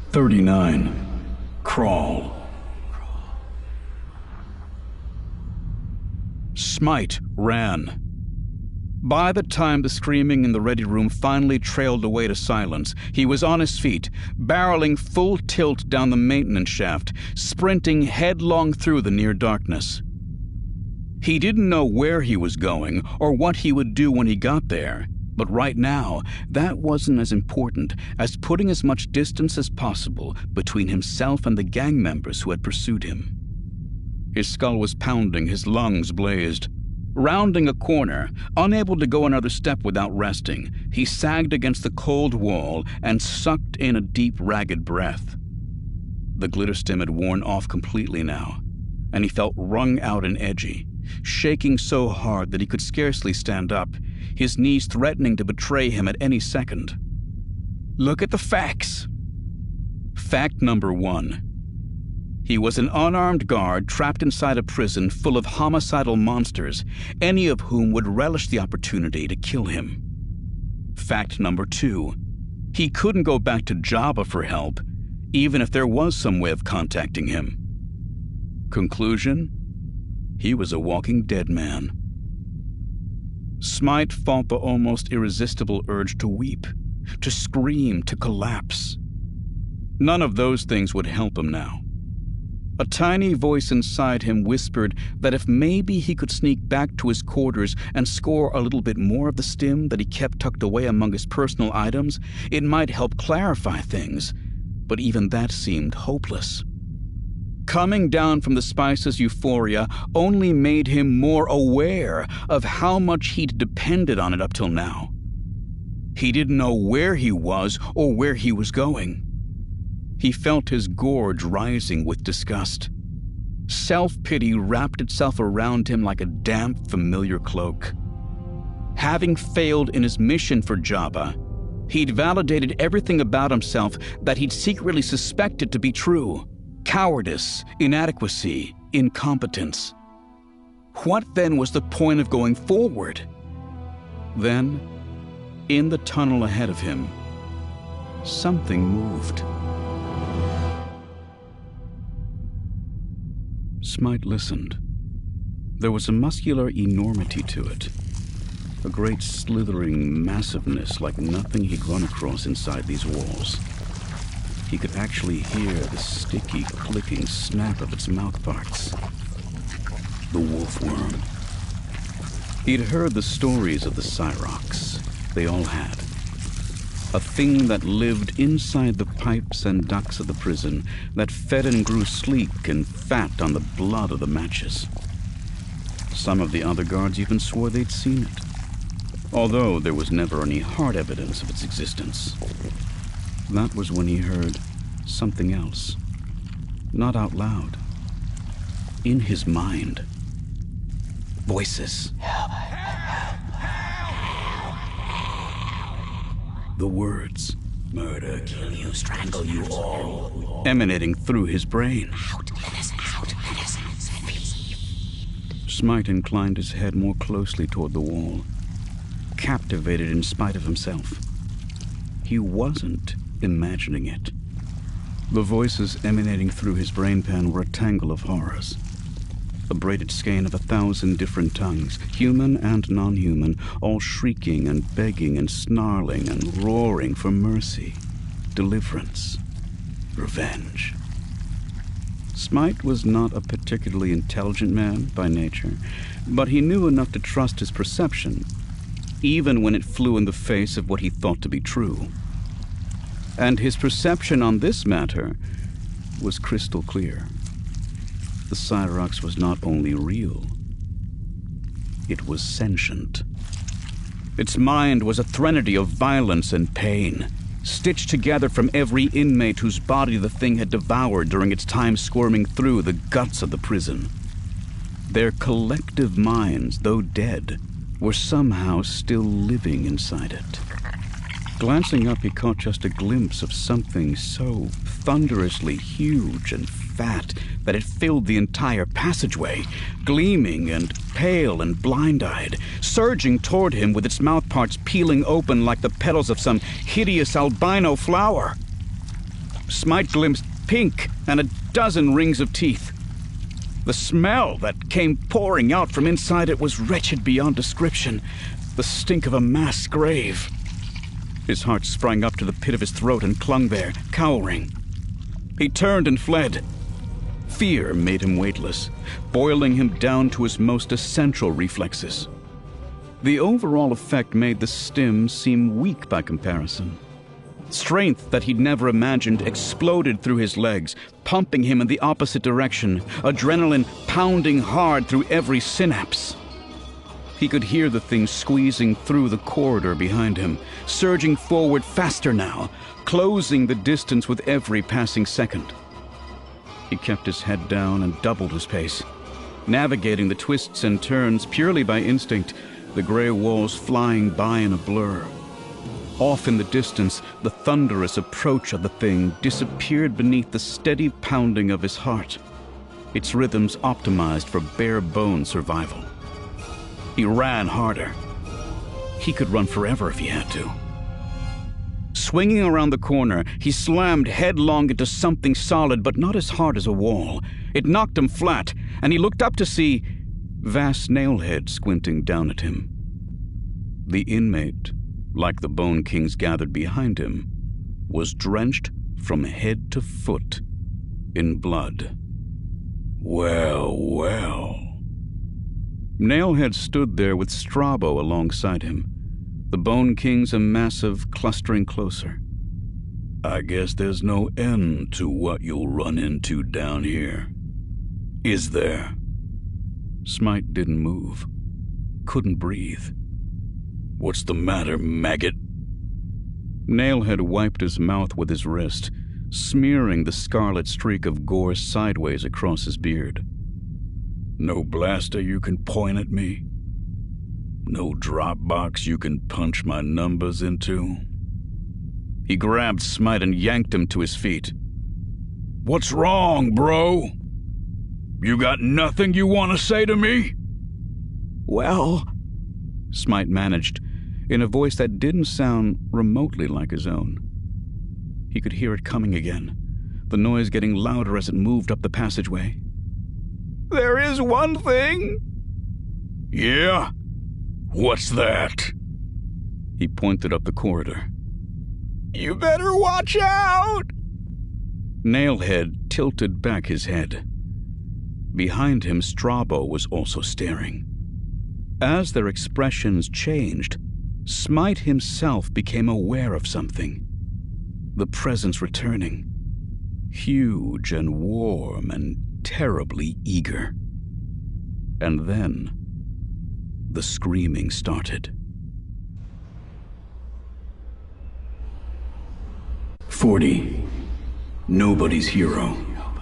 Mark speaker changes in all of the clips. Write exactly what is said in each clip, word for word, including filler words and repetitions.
Speaker 1: thirty-nine. Crawl. Smite ran. By the time the screaming in the ready room finally trailed away to silence, he was on his feet, barreling full tilt down the maintenance shaft, sprinting headlong through the near darkness. He didn't know where he was going or what he would do when he got there, but right now, that wasn't as important as putting as much distance as possible between himself and the gang members who had pursued him. His skull was pounding, his lungs blazed. Rounding a corner, unable to go another step without resting, he sagged against the cold wall and sucked in a deep, ragged breath. The glitter stim had worn off completely now, and he felt wrung out and edgy, shaking so hard that he could scarcely stand up, his knees threatening to betray him at any second. Look at the facts. Fact number one. He was an unarmed guard trapped inside a prison full of homicidal monsters, any of whom would relish the opportunity to kill him. Fact number two. He couldn't go back to Jabba for help, even if there was some way of contacting him. Conclusion? He was a walking dead man. Smite fought the almost irresistible urge to weep, to scream, to collapse. None of those things would help him now. A tiny voice inside him whispered that if maybe he could sneak back to his quarters and score a little bit more of the stim that he kept tucked away among his personal items, it might help clarify things, but even that seemed hopeless. Coming down from the spice's euphoria only made him more aware of how much he'd depended on it up till now. He didn't know where he was or where he was going. He felt his gorge rising with disgust. Self-pity wrapped itself around him like a damp, familiar cloak. Having failed in his mission for Jabba, he'd validated everything about himself that he'd secretly suspected to be true. Cowardice, inadequacy, incompetence. What then was the point of going forward? Then, in the tunnel ahead of him, something moved. Smite listened. There was a muscular enormity to it, a great slithering massiveness like nothing he'd run across inside these walls. He could actually hear the sticky, clicking snap of its mouthparts. The wolf worm. He'd heard the stories of the Cyrox. They all had. A thing that lived inside the pipes and ducts of the prison, that fed and grew sleek and fat on the blood of the matches. Some of the other guards even swore they'd seen it, although there was never any hard evidence of its existence. That was when he heard something else. Not out loud. In his mind. Voices. Help, help, help. The words. Murder, kill you, strangle you all. Emanating through his brain. Out, let us out, let us leave. Smite inclined his head more closely toward the wall, captivated in spite of himself. He wasn't imagining it. The voices emanating through his brain pan were a tangle of horrors. A braided skein of a thousand different tongues, human and non-human, all shrieking and begging and snarling and roaring for mercy, deliverance, revenge. Smite was not a particularly intelligent man by nature, but he knew enough to trust his perception, even when it flew in the face of what he thought to be true. And his perception on this matter was crystal clear. The Cyrox was not only real, it was sentient. Its mind was a threnody of violence and pain, stitched together from every inmate whose body the thing had devoured during its time squirming through the guts of the prison. Their collective minds, though dead, were somehow still living inside it. Glancing up, he caught just a glimpse of something so thunderously huge and fat that it filled the entire passageway, gleaming and pale and blind-eyed, surging toward him with its mouthparts peeling open like the petals of some hideous albino flower. Smite glimpsed pink and a dozen rings of teeth. The smell that came pouring out from inside it was wretched beyond description, the stink of a mass grave. His heart sprang up to the pit of his throat and clung there, cowering. He turned and fled. Fear made him weightless, boiling him down to his most essential reflexes. The overall effect made the stim seem weak by comparison. Strength that he'd never imagined exploded through his legs, pumping him in the opposite direction, adrenaline pounding hard through every synapse. He could hear the thing squeezing through the corridor behind him, surging forward faster now, closing the distance with every passing second. He kept his head down and doubled his pace, navigating the twists and turns purely by instinct, the gray walls flying by in a blur. Off in the distance, the thunderous approach of the thing disappeared beneath the steady pounding of his heart, its rhythms optimized for bare-bone survival. He ran harder. He could run forever if he had to. Swinging around the corner, he slammed headlong into something solid, but not as hard as a wall. It knocked him flat, and he looked up to see Vass Nailhead squinting down at him. The inmate, like the Bone Kings gathered behind him, was drenched from head to foot in blood. Well, well. Nailhead stood there with Strabo alongside him, the Bone Kings a massive, clustering closer. I guess there's no end to what you'll run into down here. Is there? Smite didn't move, couldn't breathe. What's the matter, maggot? Nailhead wiped his mouth with his wrist, smearing the scarlet streak of gore sideways across his beard. No blaster you can point at me? No drop box you can punch my numbers into? He grabbed Smite and yanked him to his feet. What's wrong, bro? You got nothing you want to say to me? Well, Smite managed, in a voice that didn't sound remotely like his own. He could hear it coming again, the noise getting louder as it moved up the passageway. There is one thing. Yeah? What's that? He pointed up the corridor. You better watch out! Nailhead tilted back his head. Behind him, Strabo was also staring. As their expressions changed, Smite himself became aware of something. The presence returning. Huge and warm and terribly eager. And then, the screaming started. Forty. Nobody's hero.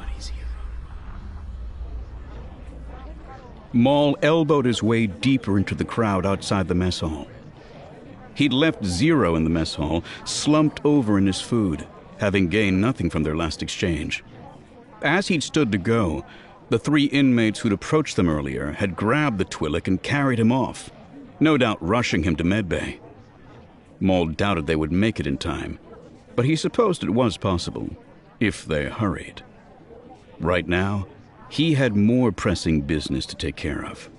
Speaker 1: Maul elbowed his way deeper into the crowd outside the mess hall. He'd left Zero in the mess hall, slumped over in his food, having gained nothing from their last exchange. As he'd stood to go, the three inmates who'd approached them earlier had grabbed the Twi'lek and carried him off, no doubt rushing him to medbay. Maul doubted they would make it in time, but he supposed it was possible, if they hurried. Right now, he had more pressing business to take care of.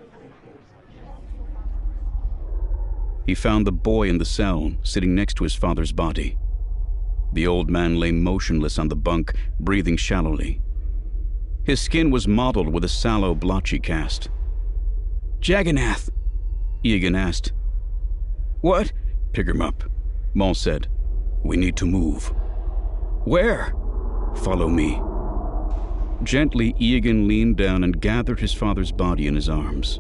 Speaker 1: He found the boy in the cell, sitting next to his father's body. The old man lay motionless on the bunk, breathing shallowly. His skin was mottled with a sallow, blotchy cast. Jagannath, Egan asked. What? Pick him up, Maul said. We need to move. Where? Follow me. Gently, Egan leaned down and gathered his father's body in his arms.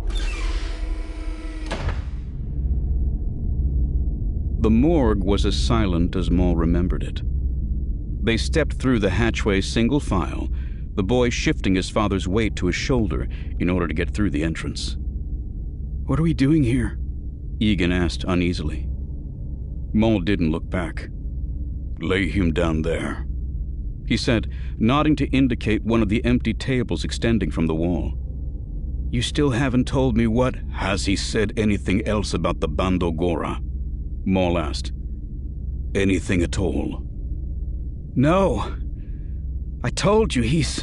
Speaker 1: The morgue was as silent as Maul remembered it. They stepped through the hatchway single file, the boy shifting his father's weight to his shoulder in order to get through the entrance. What are we doing here? Egan asked uneasily. Maul didn't look back. Lay him down there, he said, nodding to indicate one of the empty tables extending from the wall. You still haven't told me what... Has he said anything else about the Bando Gora? Maul asked. Anything at all? No. I told you, he's...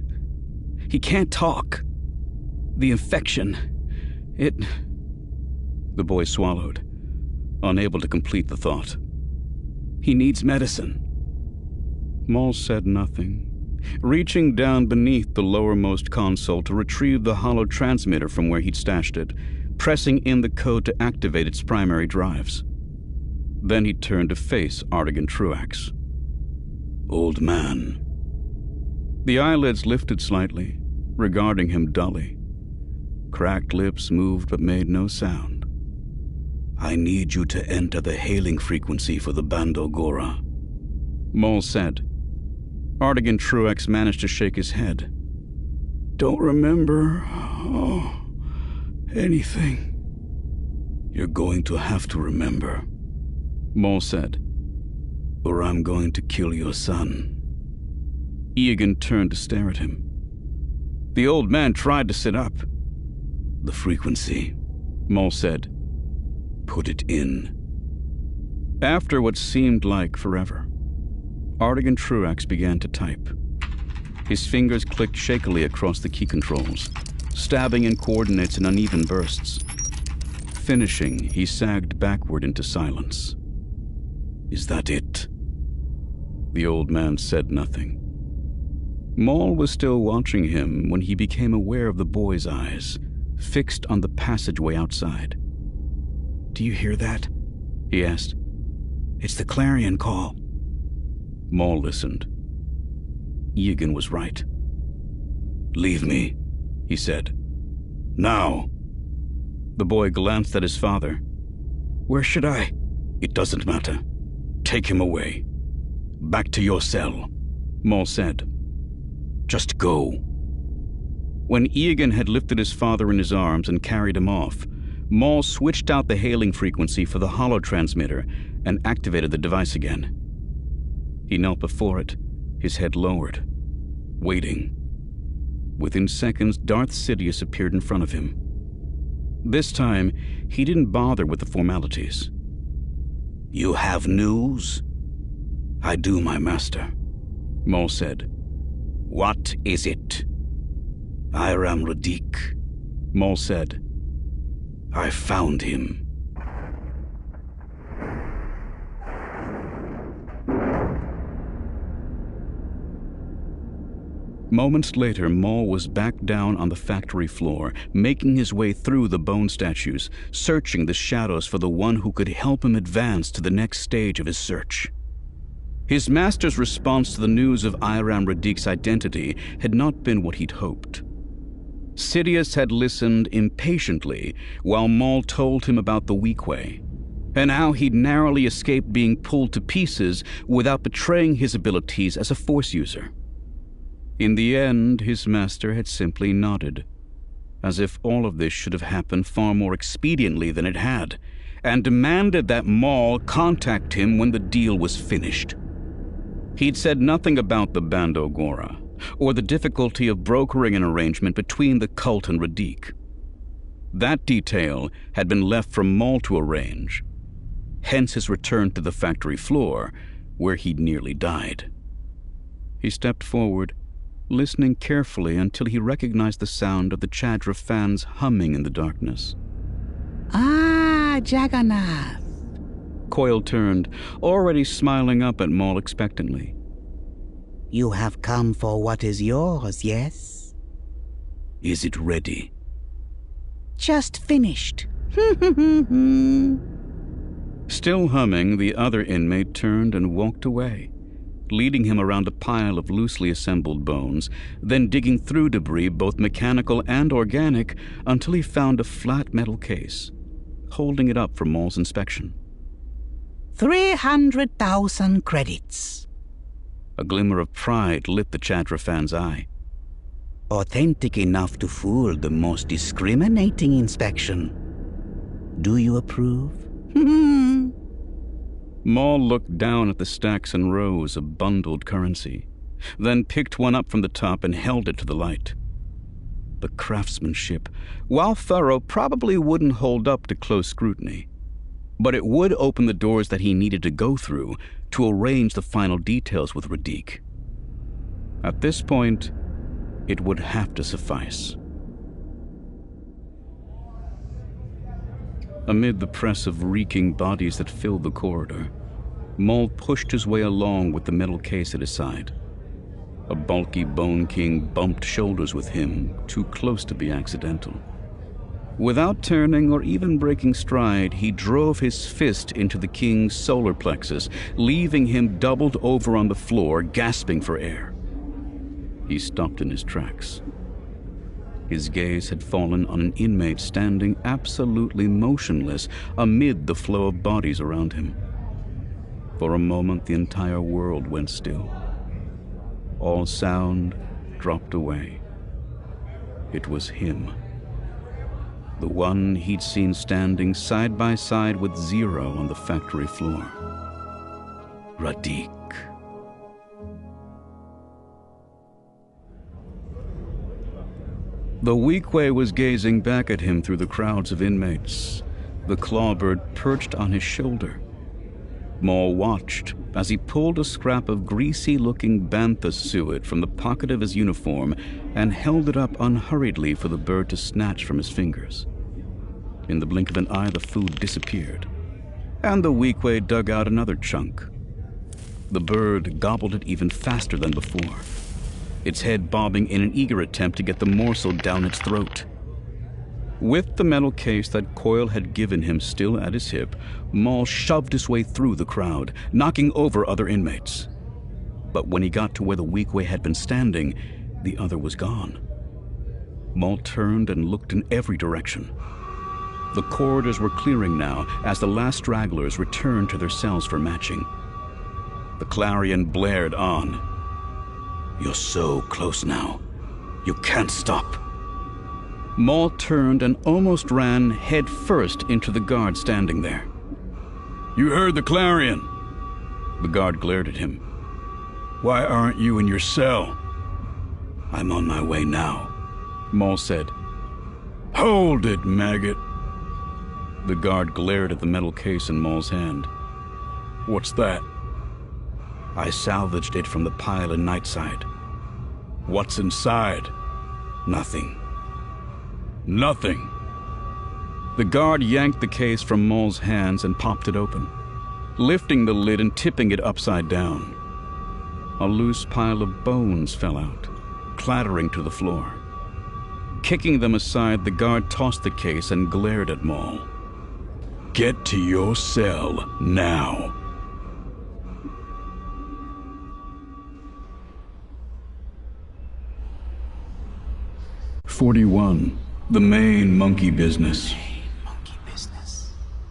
Speaker 1: He can't talk. The infection, it... The boy swallowed, unable to complete the thought. He needs medicine. Maul said nothing, reaching down beneath the lowermost console to retrieve the hollow transmitter from where he'd stashed it, pressing in the code to activate its primary drives. Then he turned to face Artigan Truax. Old man. The eyelids lifted slightly, regarding him dully. Cracked lips moved but made no sound. I need you to enter the hailing frequency for the Bando Gora, Maul said. Artigan Truax managed to shake his head. Don't remember oh, anything. You're going to have to remember, Maul said, or I'm going to kill your son. Egan turned to stare at him. The old man tried to sit up. The frequency, Maul said. Put it in. After what seemed like forever, Artigan Truax began to type. His fingers clicked shakily across the key controls, stabbing in coordinates in uneven bursts. Finishing, he sagged backward into silence. Is that it? The old man said nothing. Maul was still watching him when he became aware of the boy's eyes, fixed on the passageway outside. Do you hear that? He asked. It's the clarion call. Maul listened. Egan was right. Leave me, he said. Now. The boy glanced at his father. Where should I? It doesn't matter. Take him away. Back to your cell, Maul said. Just go. When Egan had lifted his father in his arms and carried him off, Maul switched out the hailing frequency for the hollow transmitter and activated the device again. He knelt before it, his head lowered, waiting. Within seconds, Darth Sidious appeared in front of him. This time, he didn't bother with the formalities. You have news? I do, my master, Maul said. What is it? Iram Radiq, Maul said. I found him. Moments later, Maul was back down on the factory floor, making his way through the bone statues, searching the shadows for the one who could help him advance to the next stage of his search. His master's response to the news of Iram Radiq's identity had not been what he'd hoped. Sidious had listened impatiently while Maul told him about the Weequay, and how he'd narrowly escaped being pulled to pieces without betraying his abilities as a Force user. In the end, his master had simply nodded, as if all of this should have happened far more expediently than it had, and demanded that Maul contact him when the deal was finished. He'd said nothing about the Bando Gora, or the difficulty of brokering an arrangement between the cult and Radiq. That detail had been left for Maul to arrange, hence his return to the factory floor, where he'd nearly died. He stepped forward, listening carefully until he recognized the sound of the Chadra fans humming in the darkness.
Speaker 2: Ah, Jagannath.
Speaker 1: Coil turned, already smiling up at Maul expectantly.
Speaker 2: You have come for what is yours, yes?
Speaker 1: Is it ready?
Speaker 2: Just finished.
Speaker 1: Still humming, the other inmate turned and walked away, leading him around a pile of loosely assembled bones, then digging through debris, both mechanical and organic, until he found a flat metal case, holding it up for Maul's inspection.
Speaker 2: Three hundred thousand credits.
Speaker 1: A glimmer of pride lit the Chadra fan's eye.
Speaker 2: Authentic enough to fool the most discriminating inspection. Do you approve?
Speaker 1: Maul looked down at the stacks and rows of bundled currency, then picked one up from the top and held it to the light. The craftsmanship, while thorough, probably wouldn't hold up to close scrutiny. But it would open the doors that he needed to go through to arrange the final details with Radiq. At this point, it would have to suffice. Amid the press of reeking bodies that filled the corridor, Maul pushed his way along with the metal case at his side. A bulky Bone King bumped shoulders with him, too close to be accidental. Without turning or even breaking stride, he drove his fist into the king's solar plexus, leaving him doubled over on the floor, gasping for air. He stopped in his tracks. His gaze had fallen on an inmate standing absolutely motionless amid the flow of bodies around him. For a moment, the entire world went still. All sound dropped away. It was him. The one he'd seen standing side by side with Zero on the factory floor. Radiq. The Weequay was gazing back at him through the crowds of inmates, the clawbird perched on his shoulder. Maul watched as he pulled a scrap of greasy-looking bantha suet from the pocket of his uniform and held it up unhurriedly for the bird to snatch from his fingers. In the blink of an eye, the food disappeared, and the Weequay dug out another chunk. The bird gobbled it even faster than before, its head bobbing in an eager attempt to get the morsel down its throat. With the metal case that Coil had given him still at his hip, Maul shoved his way through the crowd, knocking over other inmates. But when he got to where the Weequay had been standing, the other was gone. Maul turned and looked in every direction. The corridors were clearing now as the last stragglers returned to their cells for matching. The clarion blared on. "You're so close now. You can't stop." Maul turned and almost ran head first into the guard standing there. "You heard the clarion." The guard glared at him. "Why aren't you in your cell?" "I'm on my way now," Maul said. "Hold it, maggot." The guard glared at the metal case in Maul's hand. "What's that?" "I salvaged it from the pile in Nightside." "What's inside?" "Nothing." "Nothing." The guard yanked the case from Maul's hands and popped it open, lifting the lid and tipping it upside down. A loose pile of bones fell out, clattering to the floor. Kicking them aside, the guard tossed the case and glared at Maul. "Get to your cell now." forty-one. The main monkey business.
Speaker 2: Monkey business.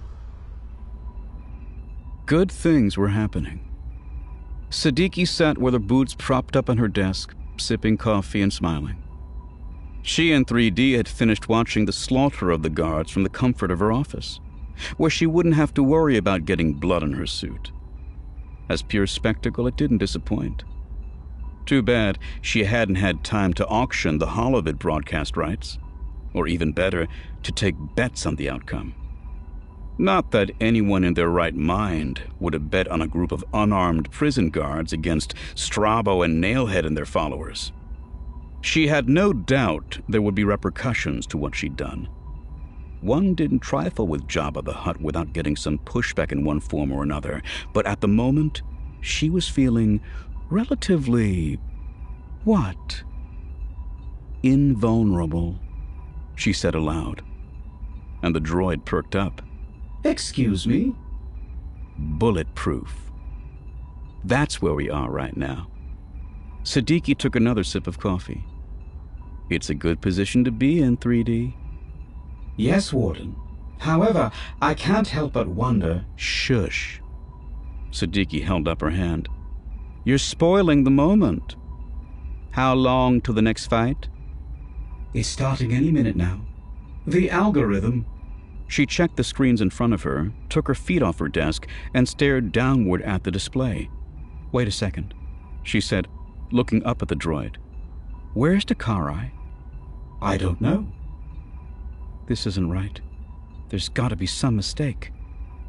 Speaker 1: Good things were happening. Siddiqui sat with her boots propped up on her desk, sipping coffee and smiling. She and three D had finished watching the slaughter of the guards from the comfort of her office, where she wouldn't have to worry about getting blood on her suit. As pure spectacle, it didn't disappoint. Too bad she hadn't had time to auction the Holovid broadcast rights, or even better, to take bets on the outcome. Not that anyone in their right mind would have bet on a group of unarmed prison guards against Strabo and Nailhead and their followers. She had no doubt there would be repercussions to what she'd done. One didn't trifle with Jabba the Hutt without getting some pushback in one form or another, but at the moment, she was feeling relatively... what? Invulnerable, she said aloud, and the droid perked up.
Speaker 2: Excuse me?
Speaker 1: Bulletproof. That's where we are right now. Siddiqui took another sip of coffee. It's a good position to be in, three D.
Speaker 2: Yes, Warden. However, I can't help but wonder...
Speaker 1: Shush. Siddiqui held up her hand. You're spoiling the moment. How long till the next fight?
Speaker 2: It's starting any minute now. The algorithm...
Speaker 1: She checked the screens in front of her, took her feet off her desk, and stared downward at the display. Wait a second, she said, looking up at the droid. Where's Dakarai?
Speaker 2: I don't know.
Speaker 1: This isn't right. There's got to be some mistake.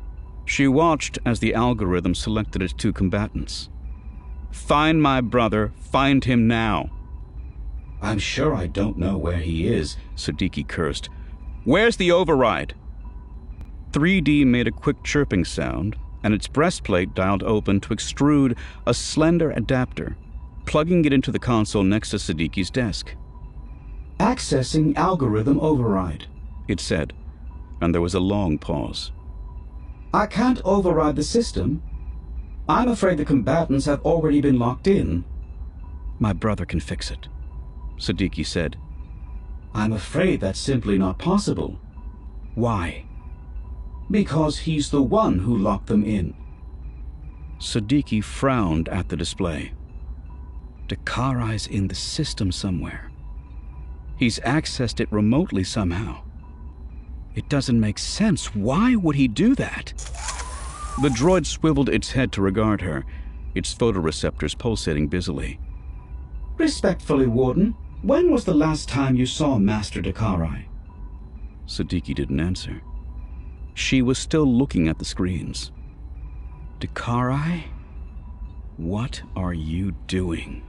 Speaker 1: She watched as the algorithm selected its two combatants. "Find my brother. Find him now."
Speaker 2: "I'm sure I don't know where he is,"
Speaker 1: Siddiqui cursed. "Where's the override?" three D made a quick chirping sound, and its breastplate dialed open to extrude a slender adapter, plugging it into the console next to Siddiqui's desk.
Speaker 2: "Accessing algorithm override,"
Speaker 1: it said, and there was a long pause.
Speaker 2: "I can't override the system. I'm afraid the combatants have already been locked in."
Speaker 1: "My brother can fix it," Siddiqui said.
Speaker 2: "I'm afraid that's simply not possible."
Speaker 1: "Why?"
Speaker 2: "Because he's the one who locked them in."
Speaker 1: Siddiqui frowned at the display. Dakarai's in the system somewhere. He's accessed it remotely somehow. It doesn't make sense. Why would he do that? The droid swiveled its head to regard her, its photoreceptors pulsating busily.
Speaker 2: "Respectfully, Warden, when was the last time you saw Master Dakarai?"
Speaker 1: Siddiqui didn't answer. She was still looking at the screens. "Dakarai? What are you doing?"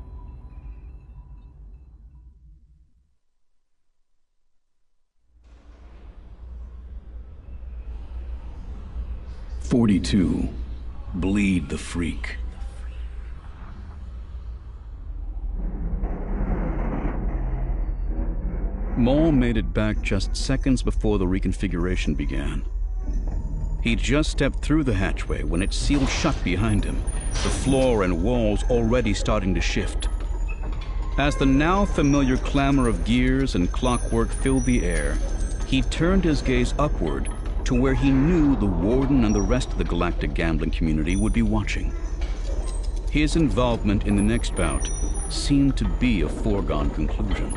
Speaker 1: forty-two. Bleed the Freak. Maul made it back just seconds before the reconfiguration began. He just stepped through the hatchway when it sealed shut behind him, the floor and walls already starting to shift. As the now familiar clamor of gears and clockwork filled the air, he turned his gaze upward to where he knew the Warden and the rest of the galactic gambling community would be watching. His involvement in the next bout seemed to be a foregone conclusion.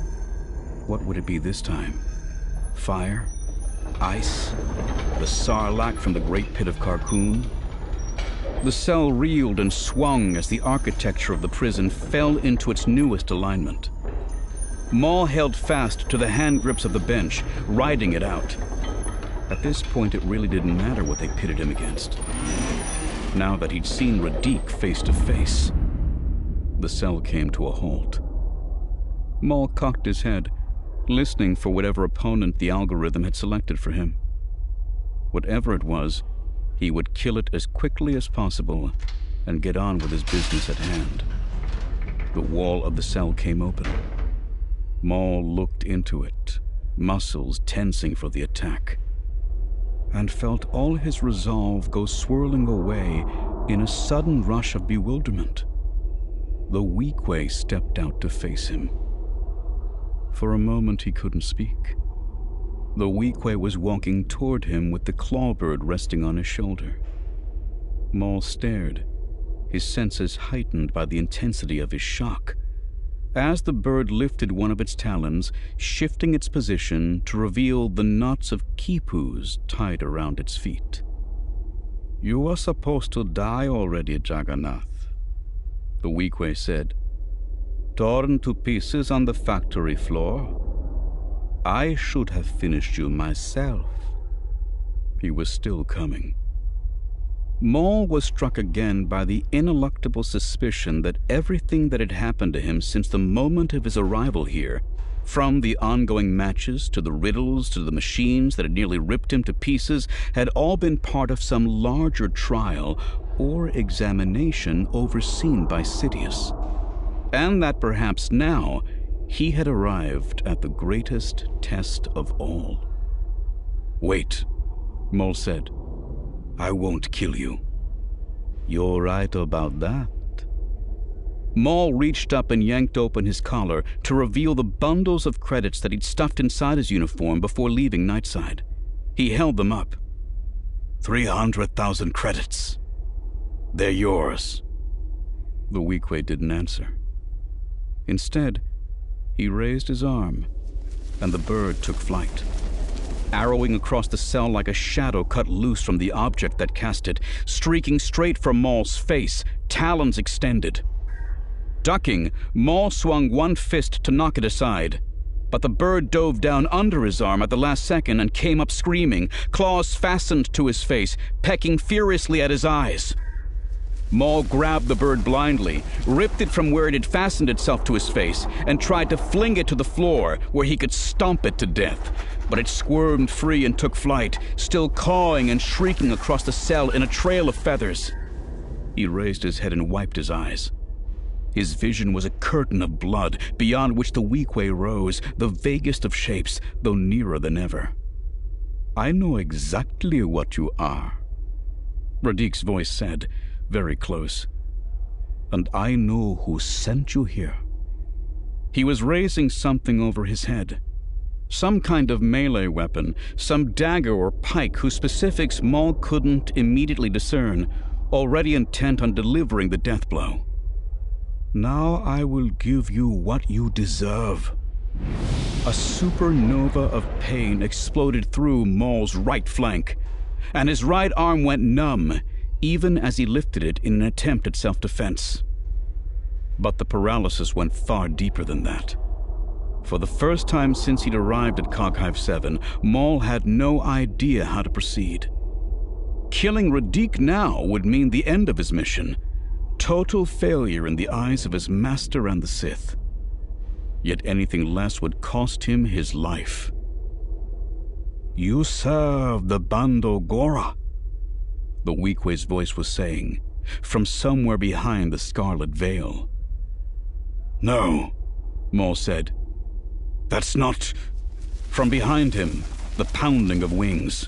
Speaker 1: What would it be this time? Fire? Ice? The Sarlacc from the Great Pit of Carkoon? The cell reeled and swung as the architecture of the prison fell into its newest alignment. Maul held fast to the hand grips of the bench, riding it out. At this point, it really didn't matter what they pitted him against. Now that he'd seen Radiq face to face, the cell came to a halt. Maul cocked his head, listening for whatever opponent the algorithm had selected for him. Whatever it was, he would kill it as quickly as possible and get on with his business at hand. The wall of the cell came open. Maul looked into it, muscles tensing for the attack, and felt all his resolve go swirling away in a sudden rush of bewilderment. The Weequay stepped out to face him. For a moment he couldn't speak. The Weequay was walking toward him with the clawbird resting on his shoulder. Maul stared, his senses heightened by the intensity of his shock, as the bird lifted one of its talons, shifting its position to reveal the knots of quipus tied around its feet. "You were supposed to die already, Jagannath," the Weequay said. "Torn to pieces on the factory floor. I should have finished you myself." He was still coming. Maul was struck again by the ineluctable suspicion that everything that had happened to him since the moment of his arrival here, from the ongoing matches to the riddles to the machines that had nearly ripped him to pieces, had all been part of some larger trial or examination overseen by Sidious. And that perhaps now he had arrived at the greatest test of all. "Wait," Maul said. "I won't kill you." "You're right about that." Maul reached up and yanked open his collar to reveal the bundles of credits that he'd stuffed inside his uniform before leaving Nightside. He held them up. Three hundred thousand credits. They're yours." The Weequay didn't answer. Instead, he raised his arm, and the bird took flight, arrowing across the cell like a shadow cut loose from the object that cast it, streaking straight for Maul's face, talons extended. Ducking, Maul swung one fist to knock it aside. But the bird dove down under his arm at the last second and came up screaming, claws fastened to his face, pecking furiously at his eyes. Maul grabbed the bird blindly, ripped it from where it had fastened itself to his face, and tried to fling it to the floor where he could stomp it to death. But it squirmed free and took flight, still cawing and shrieking across the cell in a trail of feathers. He raised his head and wiped his eyes. His vision was a curtain of blood, beyond which the Weequay rose, the vaguest of shapes, though nearer than ever. "I know exactly what you are," Radique's voice said, very close. "And I know who sent you here." He was raising something over his head. Some kind of melee weapon, some dagger or pike whose specifics Maul couldn't immediately discern, already intent on delivering the death blow. "Now I will give you what you deserve." A supernova of pain exploded through Maul's right flank, and his right arm went numb, even as he lifted it in an attempt at self-defense. But the paralysis went far deeper than that. For the first time since he'd arrived at Coghive seven, Maul had no idea how to proceed. Killing Radique now would mean the end of his mission, total failure in the eyes of his master and the Sith. Yet anything less would cost him his life. "You serve the Bando Gora," the Weequay's voice was saying, from somewhere behind the scarlet veil. "No," Maul said. "That's not—" From behind him, the pounding of wings.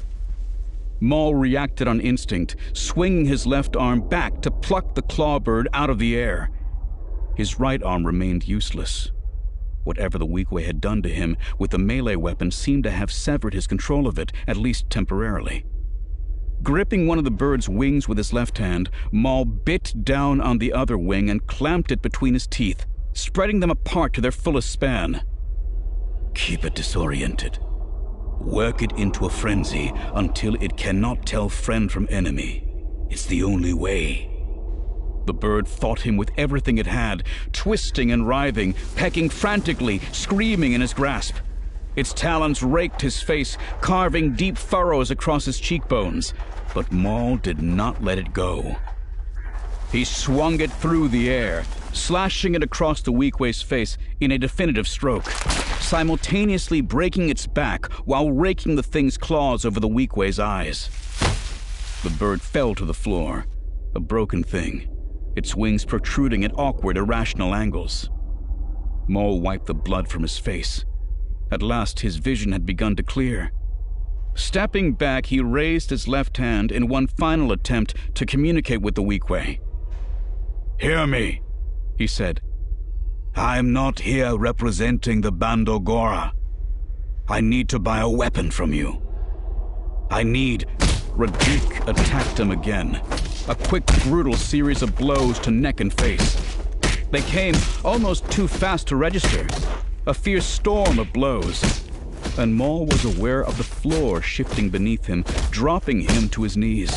Speaker 1: Maul reacted on instinct, swinging his left arm back to pluck the clawbird out of the air. His right arm remained useless. Whatever the Weequay had done to him with the melee weapon seemed to have severed his control of it, at least temporarily. Gripping one of the bird's wings with his left hand, Maul bit down on the other wing and clamped it between his teeth, spreading them apart to their fullest span. "Keep it disoriented. Work it into a frenzy until it cannot tell friend from enemy. It's the only way." The bird fought him with everything it had, twisting and writhing, pecking frantically, screaming in his grasp. Its talons raked his face, carving deep furrows across his cheekbones, but Maul did not let it go. He swung it through the air, slashing it across the Weequay's face in a definitive stroke, simultaneously breaking its back while raking the thing's claws over the Weequay's eyes. The bird fell to the floor, a broken thing, its wings protruding at awkward, irrational angles. Maul wiped the blood from his face. At last his vision had begun to clear. Stepping back, he raised his left hand in one final attempt to communicate with the Weequay. "Hear me," he said. "I'm not here representing the Bando Gora. I need to buy a weapon from you. I need—" Radique attacked him again, a quick, brutal series of blows to neck and face. They came almost too fast to register, a fierce storm of blows, and Maul was aware of the floor shifting beneath him, dropping him to his knees.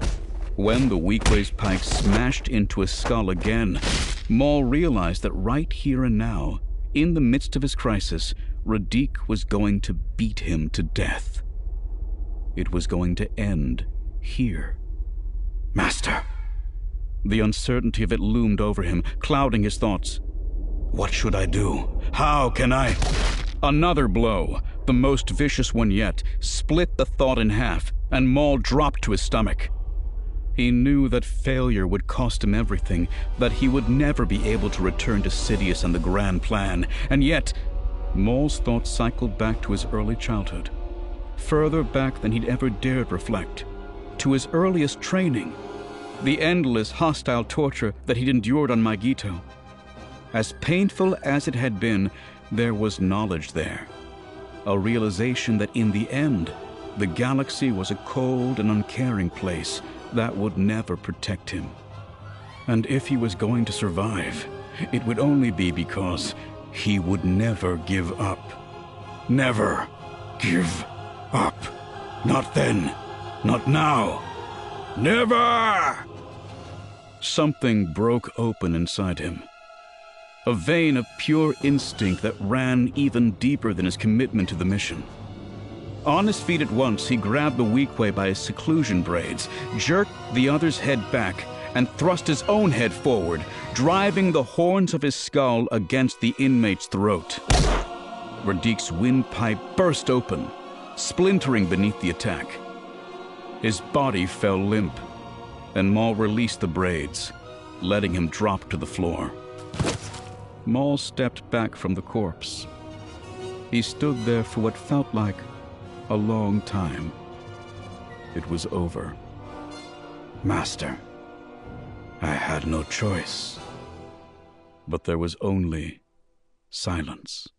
Speaker 1: When the Weequay's pike smashed into his skull again, Maul realized that right here and now, in the midst of his crisis, Radique was going to beat him to death. It was going to end here. "Master!" The uncertainty of it loomed over him, clouding his thoughts. "What should I do? How can I—" Another blow, the most vicious one yet, split the thought in half, and Maul dropped to his stomach. He knew that failure would cost him everything, that he would never be able to return to Sidious and the Grand Plan, and yet Maul's thoughts cycled back to his early childhood, further back than he'd ever dared reflect, to his earliest training, the endless hostile torture that he'd endured on Maigito. As painful as it had been, there was knowledge there, a realization that in the end, the galaxy was a cold and uncaring place that would never protect him. And if he was going to survive, it would only be because he would never give up. Never give up. Not then. Not now. Never! Something broke open inside him. a vein of pure instinct that ran even deeper than his commitment to the mission. On his feet at once, he grabbed the Weequay by his seclusion braids, jerked the other's head back, and thrust his own head forward, driving the horns of his skull against the inmate's throat. Radik's windpipe burst open, splintering beneath the attack. His body fell limp, and Maul released the braids, letting him drop to the floor. Maul stepped back from the corpse. He stood there for what felt like a long time. It was over.
Speaker 2: Master, I had no choice.
Speaker 1: But there was only silence.